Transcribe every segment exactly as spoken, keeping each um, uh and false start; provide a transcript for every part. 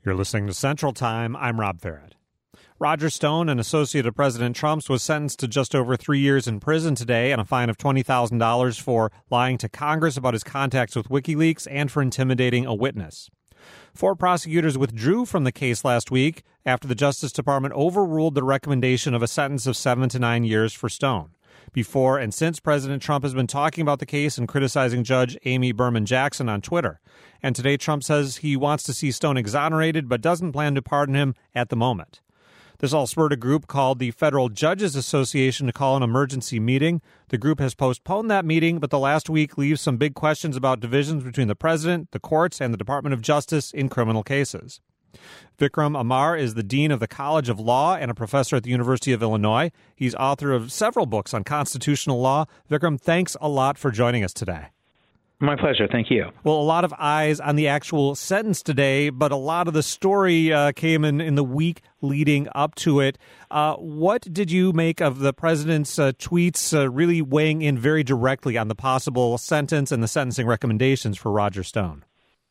You're listening to Central Time. I'm Rob Farrett. Roger Stone, an associate of President Trump's, was sentenced to just over three years in prison today and a fine of twenty thousand dollars for lying to Congress about his contacts with WikiLeaks and for intimidating a witness. Four prosecutors withdrew from the case last week after the Justice Department overruled the recommendation of a sentence of seven to nine years for Stone. Before and since, President Trump has been talking about the case and criticizing Judge Amy Berman Jackson on Twitter. And today Trump says he wants to see Stone exonerated but doesn't plan to pardon him at the moment. This all spurred a group called the Federal Judges Association to call an emergency meeting. The group has postponed that meeting, but the last week leaves some big questions about divisions between the president, the courts, and the Department of Justice in criminal cases. Vikram Amar is the dean of the College of Law and a professor at the University of Illinois. He's author of several books on constitutional law. Vikram, thanks a lot for joining us today. My pleasure. Thank you. Well, a lot of eyes on the actual sentence today, but a lot of the story uh, came in, in the week leading up to it. Uh, what did you make of the president's uh, tweets uh, really weighing in very directly on the possible sentence and the sentencing recommendations for Roger Stone?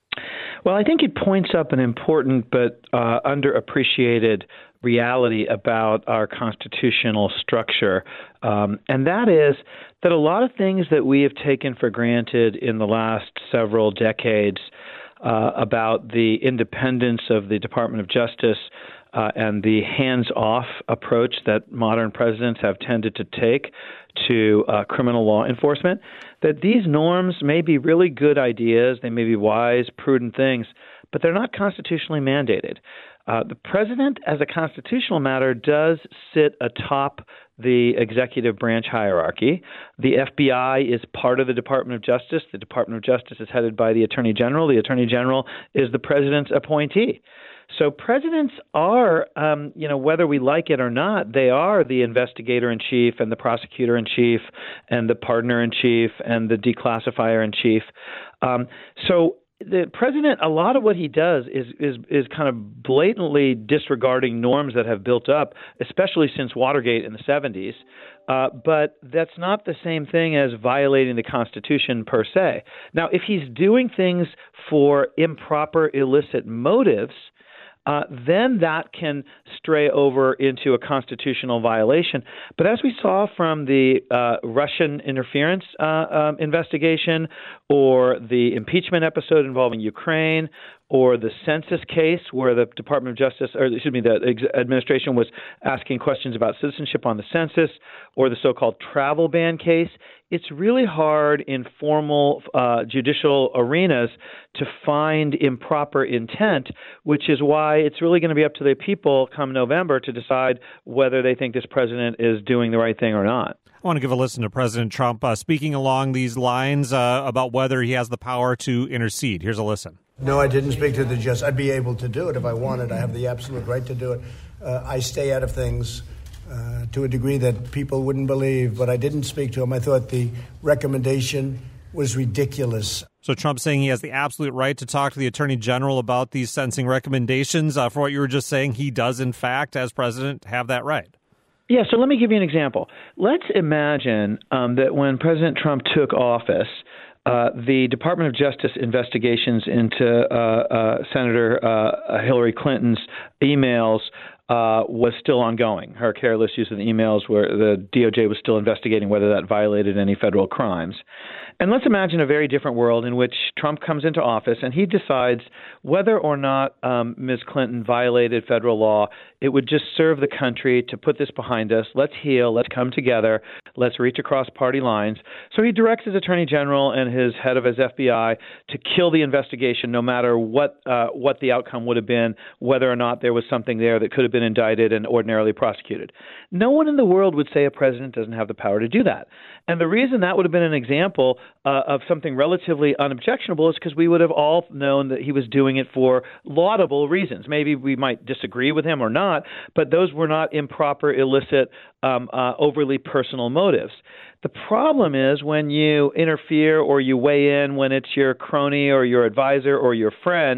Well, I think it points up an important but uh, underappreciated reality about our constitutional structure, um, and that is that a lot of things that we have taken for granted in the last several decades uh, about the independence of the Department of Justice uh, and the hands-off approach that modern presidents have tended to take to uh, criminal law enforcement, that these norms may be really good ideas, they may be wise, prudent things, but they're not constitutionally mandated. Uh, the president, as a constitutional matter, does sit atop the executive branch hierarchy. The F B I is part of the Department of Justice. The Department of Justice is headed by the Attorney General. The Attorney General is the president's appointee. So presidents are, um, you know, whether we like it or not, they are the investigator-in-chief and the prosecutor-in-chief and the partner-in-chief and the declassifier-in-chief. Um, so the president, a lot of what he does is, is is kind of blatantly disregarding norms that have built up, especially since Watergate in the seventies. Uh, but that's not the same thing as violating the Constitution per se. Now, if he's doing things for improper, illicit motives, Uh, then that can stray over into a constitutional violation. But as we saw from the uh, Russian interference uh, um, investigation or the impeachment episode involving Ukraine or the census case where the Department of Justice, or excuse me, the administration was asking questions about citizenship on the census, or the so-called travel ban case, it's really hard in formal uh, judicial arenas to find improper intent, which is why it's really going to be up to the people come November to decide whether they think this president is doing the right thing or not. I want to give a listen to President Trump uh, speaking along these lines uh, about whether he has the power to intercede. Here's a listen. No, I didn't speak to the justice. I'd be able to do it if I wanted. I have the absolute right to do it. Uh, I stay out of things uh, to a degree that people wouldn't believe, but I didn't speak to him. I thought the recommendation was ridiculous. So Trump's saying he has the absolute right to talk to the Attorney General about these sentencing recommendations. Uh, for what you were just saying, he does, in fact, as president, have that right. Yeah, so let me give you an example. Let's imagine um, that when President Trump took office, Uh, the Department of Justice investigations into uh, uh, Senator uh, Hillary Clinton's emails uh, was still ongoing. Her careless use of the emails where the D O J was still investigating whether that violated any federal crimes. And let's imagine a very different world in which Trump comes into office and he decides whether or not um, Miz Clinton violated federal law. It would just serve the country to put this behind us. Let's heal. Let's come together. Let's reach across party lines. So he directs his Attorney General and his head of his F B I to kill the investigation no matter what uh, what the outcome would have been, whether or not there was something there that could have been indicted and ordinarily prosecuted. No one in the world would say a president doesn't have the power to do that. And the reason that would have been an example uh, of something relatively unobjectionable is because we would have all known that he was doing it for laudable reasons. Maybe we might disagree with him or not, but those were not improper, illicit, um, uh, overly personal motives. The problem is when you interfere or you weigh in when it's your crony or your advisor or your friend,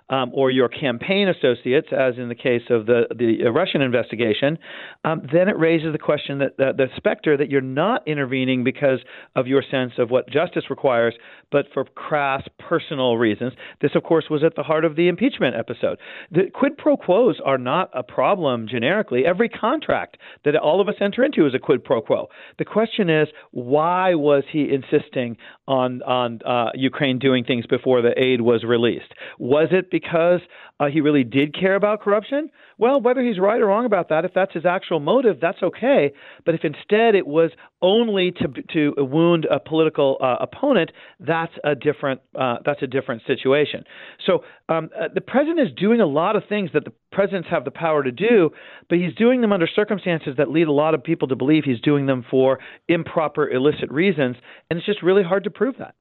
um, or your campaign associates, as in the case of the, the Russian investigation, um, then it raises the question that uh, the specter that you're not intervening because of your sense of what justice requires, but for crass personal reasons. This, of course, was at the heart of the impeachment episode. The quid pro quos are not a problem generically. Every contract that all of us enter into is a quid pro quo. The question is, why was he insisting on on uh, Ukraine doing things before the aid was released? Was it because uh, he really did care about corruption? Well, whether he's right or wrong about that, if that's his actual motive, that's okay. But if instead it was only to to wound a political uh, opponent, that's a different uh, that's a different situation. So um, uh, the president is doing a lot of things that the presidents have the power to do, but he's doing them under circumstances that lead a lot of people to believe he's doing them for improper, illicit reasons, and it's just really hard to prove that.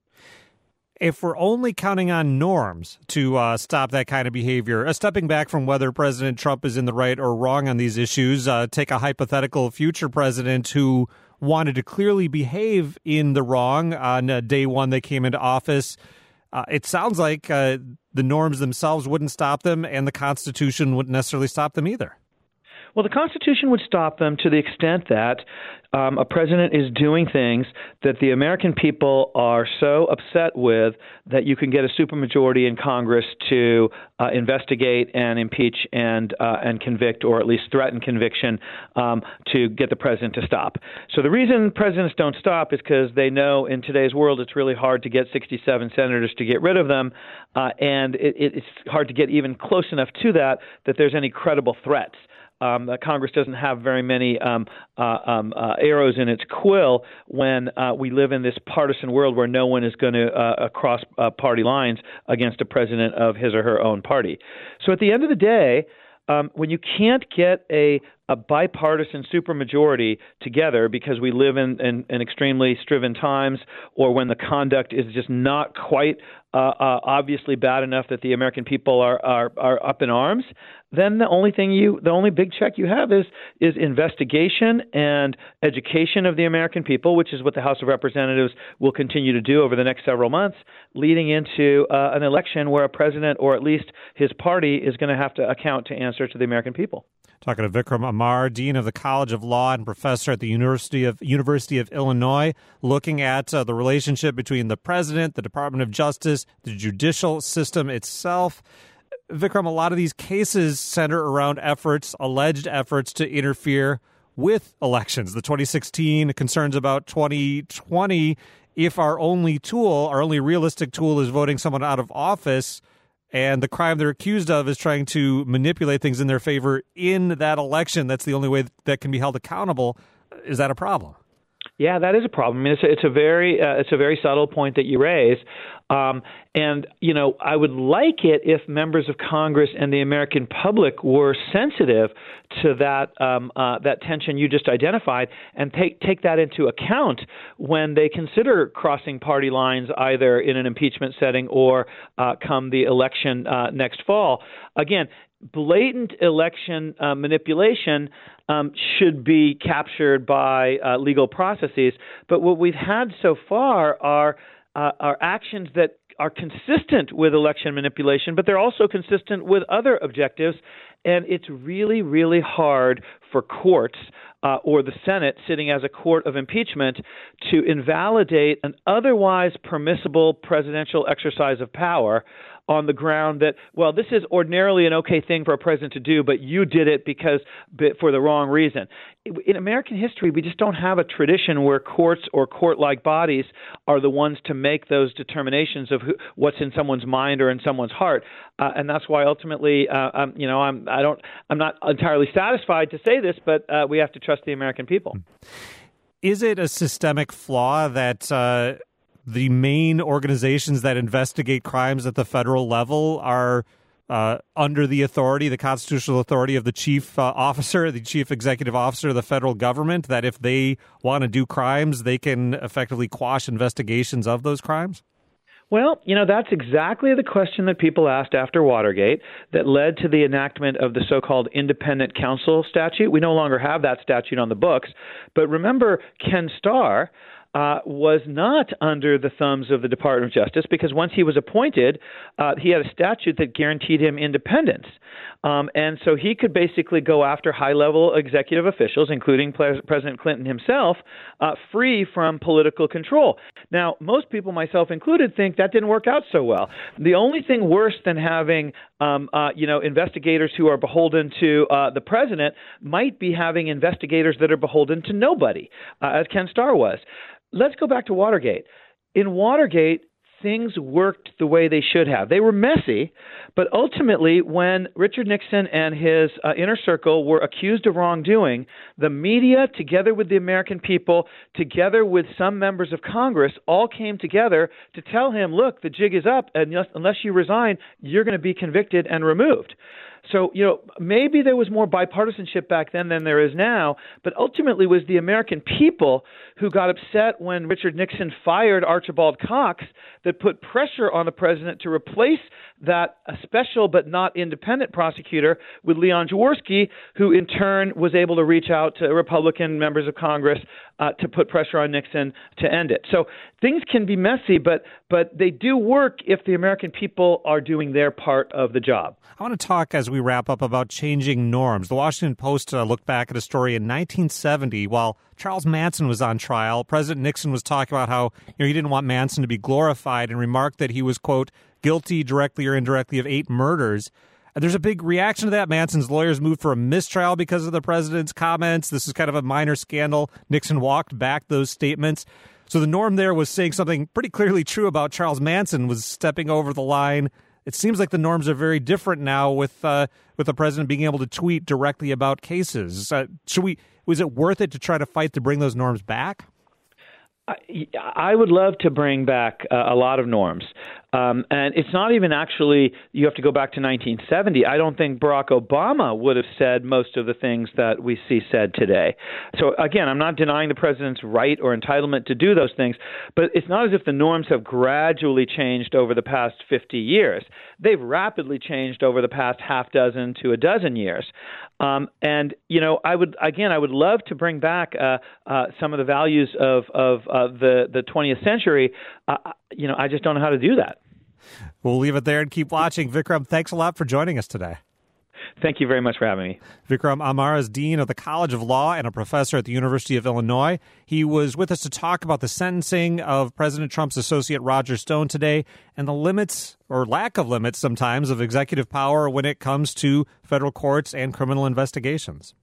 If we're only counting on norms to uh, stop that kind of behavior, uh, stepping back from whether President Trump is in the right or wrong on these issues, uh, take a hypothetical future president who wanted to clearly behave in the wrong on uh, day one they came into office. Uh, it sounds like uh, the norms themselves wouldn't stop them, and the Constitution wouldn't necessarily stop them either. Well, the Constitution would stop them to the extent that um, a president is doing things that the American people are so upset with that you can get a supermajority in Congress to uh, investigate and impeach and uh, and convict, or at least threaten conviction, um, to get the president to stop. So the reason presidents don't stop is because they know in today's world it's really hard to get sixty-seven senators to get rid of them, uh, and it, it's hard to get even close enough to that that there's any credible threats. Um, Congress doesn't have very many um, uh, um, uh, arrows in its quill when uh, we live in this partisan world where no one is going to uh, cross uh, party lines against a president of his or her own party. So at the end of the day, um, when you can't get a, a bipartisan supermajority together because we live in, in, in extremely striven times, or when the conduct is just not quite uh, uh, obviously bad enough that the American people are, are, are up in arms, then the only thing you, the only big check you have is is investigation and education of the American people, which is what the House of Representatives will continue to do over the next several months, leading into uh, an election where a president, or at least his party, is going to have to account to answer to the American people. Talking to Vikram Amar, Dean of the College of Law and professor at the University of University of Illinois, looking at uh, the relationship between the president, the Department of Justice, the judicial system itself. Vikram, a lot of these cases center around efforts, alleged efforts to interfere with elections. The twenty sixteen concerns about twenty twenty, if our only tool, our only realistic tool is voting someone out of office, and the crime they're accused of is trying to manipulate things in their favor in that election, that's the only way that can be held accountable. Is that a problem? Yeah, that is a problem. I mean, it's a, it's a very uh, it's a very subtle point that you raise, um, and you know, I would like it if members of Congress and the American public were sensitive to that um, uh, that tension you just identified, and take take that into account when they consider crossing party lines, either in an impeachment setting or uh, come the election uh, next fall. Again, blatant election uh, manipulation um, should be captured by uh, legal processes. But what we've had so far are uh, are actions that are consistent with election manipulation, but they're also consistent with other objectives. And it's really, really hard for courts uh, or the Senate, sitting as a court of impeachment, to invalidate an otherwise permissible presidential exercise of power on the ground that, well, this is ordinarily an okay thing for a president to do, but you did it because for the wrong reason. In American history, we just don't have a tradition where courts or court-like bodies are the ones to make those determinations of who, what's in someone's mind or in someone's heart, uh, and that's why ultimately, uh, um, you know, I'm I don't I'm not entirely satisfied to say this, but uh, we have to trust the American people. Is it a systemic flaw that Uh... the main organizations that investigate crimes at the federal level are uh, under the authority, the constitutional authority of the chief uh, officer, the chief executive officer of the federal government, that if they want to do crimes, they can effectively quash investigations of those crimes? Well, you know, that's exactly the question that people asked after Watergate that led to the enactment of the so-called independent counsel statute. We no longer have that statute on the books. But remember Ken Starr, uh, was not under the thumbs of the Department of Justice, because once he was appointed, uh, he had a statute that guaranteed him independence. Um, and so he could basically go after high-level executive officials, including Pre- President Clinton himself, uh, free from political control. Now, most people, myself included, think that didn't work out so well. The only thing worse than having um, uh, you know, investigators who are beholden to uh, the president might be having investigators that are beholden to nobody, uh, as Ken Starr was. Let's go back to Watergate. In Watergate, things worked the way they should have. They were messy, but ultimately, when Richard Nixon and his uh, inner circle were accused of wrongdoing, the media, together with the American people, together with some members of Congress, all came together to tell him, look, the jig is up, and unless you resign, you're going to be convicted and removed. So, you know, maybe there was more bipartisanship back then than there is now, but ultimately it was the American people who got upset when Richard Nixon fired Archibald Cox that put pressure on the president to replace that a special but not independent prosecutor with Leon Jaworski, who in turn was able to reach out to Republican members of Congress uh, to put pressure on Nixon to end it. So things can be messy, but but they do work if the American people are doing their part of the job. I want to talk as we wrap up about changing norms. The Washington Post uh, looked back at a story in nineteen seventy while Charles Manson was on trial. President Nixon was talking about how you know he didn't want Manson to be glorified and remarked that he was, quote, guilty directly or indirectly of eight murders. And there's a big reaction to that. Manson's lawyers moved for a mistrial because of the president's comments. This is kind of a minor scandal. Nixon walked back those statements. So the norm there was saying something pretty clearly true about Charles Manson was stepping over the line. It seems like the norms are very different now with uh, with the president being able to tweet directly about cases. Uh, should we? Was it worth it to try to fight to bring those norms back? I, I would love to bring back uh, a lot of norms. Um, and it's not even actually, you have to go back to nineteen seventy. I don't think Barack Obama would have said most of the things that we see said today. So again, I'm not denying the president's right or entitlement to do those things, but it's not as if the norms have gradually changed over the past fifty years. They've rapidly changed over the past half dozen to a dozen years. Um, and, you know, I would, again, I would love to bring back uh, uh, some of the values of, of uh, the, the twentieth century. Uh, you know, I just don't know how to do that. We'll leave it there and keep watching. Vikram, thanks a lot for joining us today. Thank you very much for having me. Vikram Amar is Dean of the College of Law and a professor at the University of Illinois. He was with us to talk about the sentencing of President Trump's associate Roger Stone today and the limits, or lack of limits sometimes, of executive power when it comes to federal courts and criminal investigations.